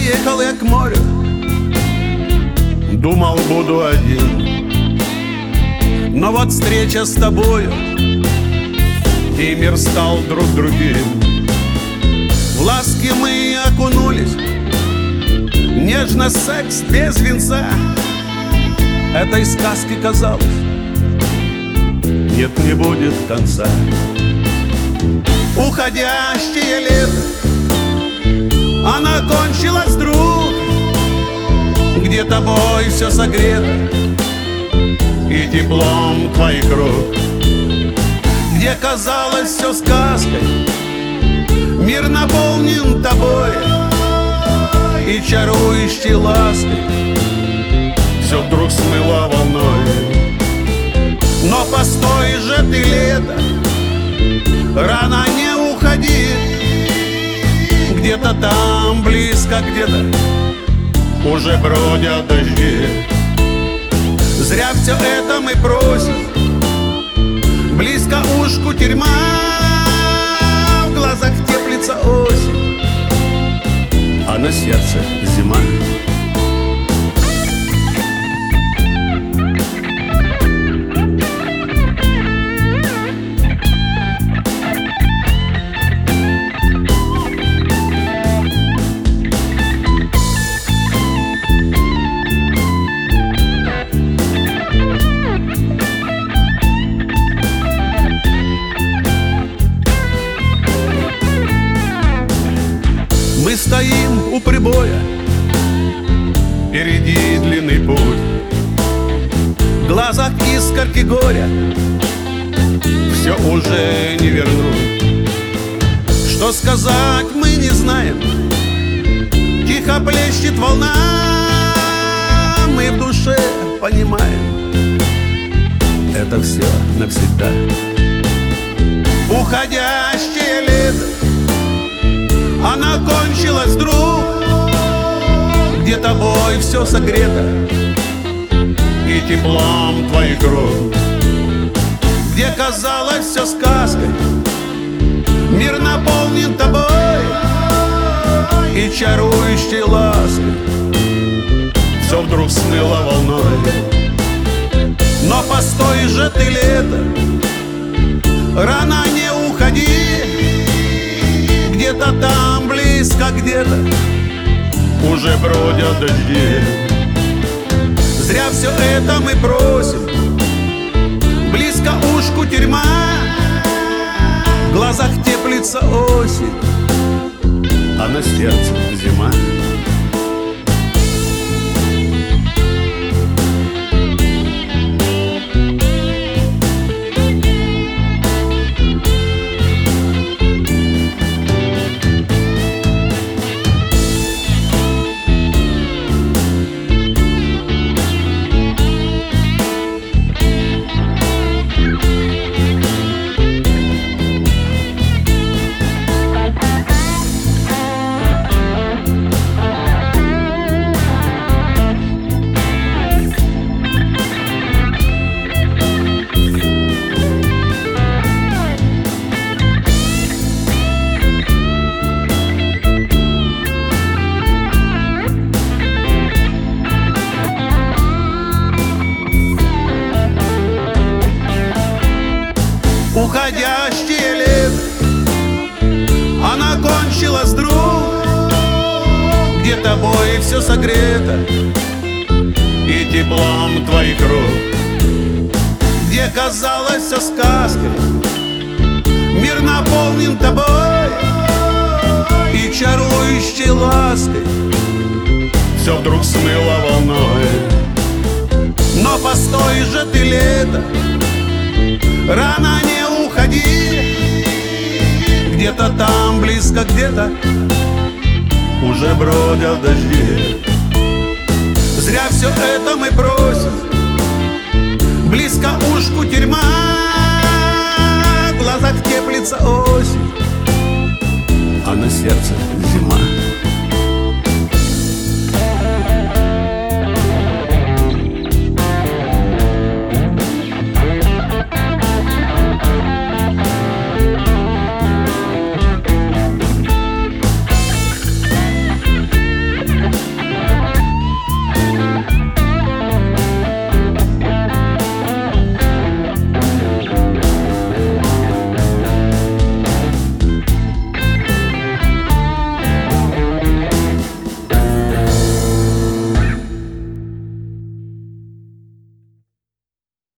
Ехал я к морю, думал, буду один. Но вот встреча с тобою, и мир стал вдруг другим. В ласки мы окунулись, нежно секс без венца. Этой сказки казалось, нет, не будет конца. Уходящее лето, она кончилась вдруг, где тобой все согрето и теплом твоих рук, где казалось все сказкой, мир наполнен тобой и чарующей лаской все вдруг смыло волной. Но постой же ты, лето, рано не уходи, где-то там близко, где-то уже бродят дожди. Зря все это мы просим, близко ушку тюрьма, в глазах теплится осень, а на сердце зима. Мы стоим у прибоя, впереди длинный путь, в глазах искорки горя, все уже не вернуть. Что сказать мы не знаем, тихо плещет волна, мы в душе понимаем, это все навсегда. Уходящее лето, она кончилась вдруг, где тобой все согрето и теплом твоих рук, где казалось все сказкой, мир наполнен тобой и чарующей лаской все вдруг смыло волной. Но постой же ты, лето, рано не уходи, где-то там близко, где-то уже бродят дожди. Зря все это мы просим, близко ушку тюрьма, в глазах теплится осень, а на сердце зима. Уходящее лето, она кончилась вдруг, где тобой все согрето и теплом твоих рук, где казалось все сказкой, мир наполнен тобой и чарующей лаской все вдруг смыло волной. Но постой же ты, лето, рано не уходи, где-то там близко, где-то уже бродят дожди. Зря все это мы просим, близко ушку тюрьма, в глазах теплится осень, а на сердце